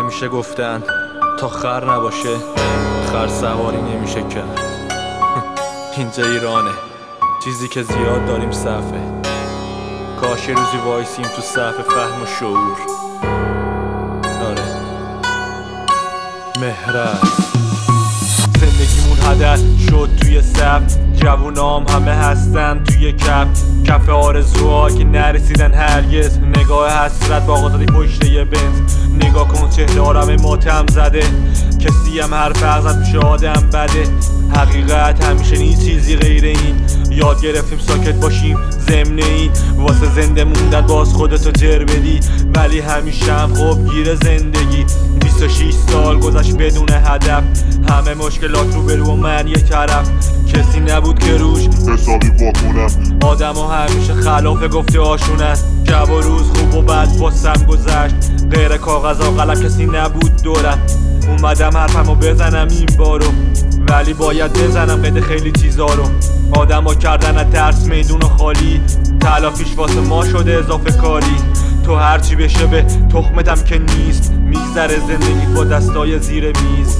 همیشه گفتن تا خر نباشه خر سواری نمیشه کرد. اینجا ایرانه، چیزی که زیاد داریم صفه. کاش یه روزی وایسیم تو صف فهم و شعور. داره مهرز زندگیمون هدر شد توی صف، جوونام همه هستن توی کف آرزوها که نرسیدن هرگز. نگاه حسرت با آزادی پشت یه بنز، نگاه کن چهره آرم ماتم زده. کسی هم حرف اغزن پیش آدم بده. حقیقت همیشه نیست چیزی غیر این، یاد گرفتیم ساکت باشیم ضمن این. واسه زنده موندن باز خودتو جر بدی، ولی همیشه هم خوب گیر زندگی. 26 سال گذشت بدون هدف، همه مشکلات رو برو و من یه طرف. کسی نبود که روش حسابی واکنم، آدم ها همیشه خلاف گفته هاشونن. شب و روز خوب و بد باسم گذشت، غیر کاغذ و قلم کسی نبود دورم. اومدم حرفمو بزنم این بارو، ولی باید بزنم قید خیلی چیزا رو. آدم ها کردن از ترس میدون و خالی، تلافیش واسه ما شده اضافه کاری. تو هرچی بشه به تخمتم که نیست، میگذره زندگی با دستای زیر میز.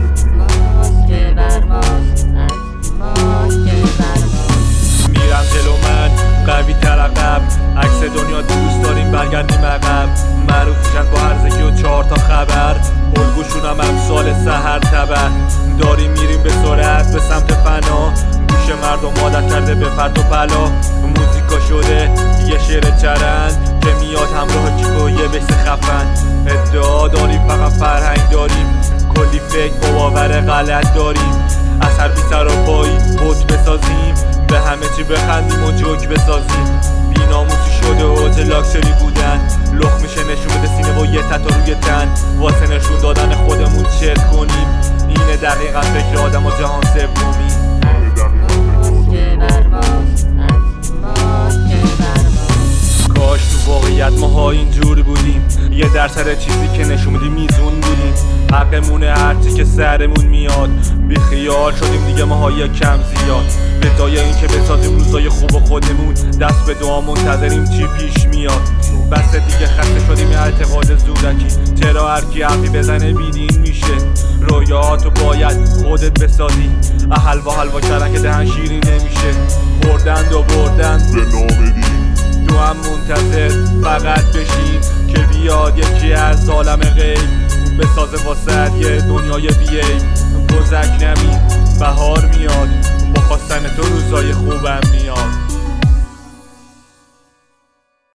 میرم جلو من قوی تر عقب، عکس دنیا دوست داریم برگردیم عقب. معروفشن با هرزگی و 4 تا خبر، الگوشونم امسال سحر تبر. داریم میریم به سرعت به سمت فنا، گوش مردم عادت کرده به پرت و پلا. موزیکا شده یه شعر چرند که میاد همراه کیک و یه بحث خفن. ادعا داریم فقط فرهنگ داریم، کلی فکر با باور غلط داریم. از هر بی سر و پایی بوت بسازیم، به همه چی بخندیم و جوک بسازیم. بی ناموسی شده و هتل لاکچری بودن، لخ میشه نشون بده سینه و یه تتا روی تن. واسه نشون دادن خودمون چت کنیم، اینه دقیقا فکر آدم و جهان سومی. کاش تو واقعیت ماها اینجور بودیم، یه درصد چیزی که نشون میدیم میزون بودیم. حقمونه هرچی که سرمون میاد، بی خیال شدیم دیگه ماها یه کم زیاد. به جای این که بسازیم روزای خوب خودمون، دست به دعا منتظریم چی پیش میاد. بس دیگه خسته شدیم اعتقاد زورکی، چرا هرکی حرفی بزنه بیدین میشه. رویاتو باید خودت بسازی، حلوا کردن که دهن شیرین نمیشه. خوردند و بردند به نامدی، تو هم منتظر فقط بشین که بیاد یکی از عالم غیب بسازه واسه یه دنیای بی‌عیب. بزک نمی بهار میاد، با خواستن تو روزای خوبم میاد.